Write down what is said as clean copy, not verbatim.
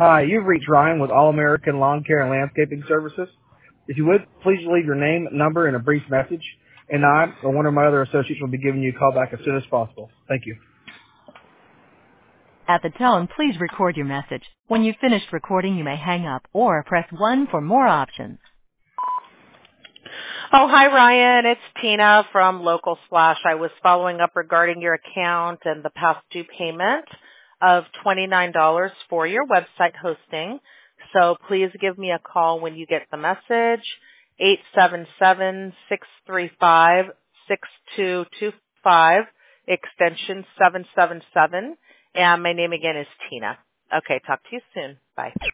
Hi, you've reached Ryan with All American Lawn Care and Landscaping Services. If you would, please leave your name, number, and a brief message, and I or one of my other associates will be giving you a call back as soon as possible. Thank you. At the tone, please record your message. When you've finished recording, you may hang up or press 1 for more options. Oh, hi, Ryan. It's Tina from Local Slash. I was following up regarding your account and the past due payment of $29 for your website hosting. So please give me a call when you get the message, 877-635-6225, extension 777. And my name again is Tina. Okay, talk to you soon. Bye.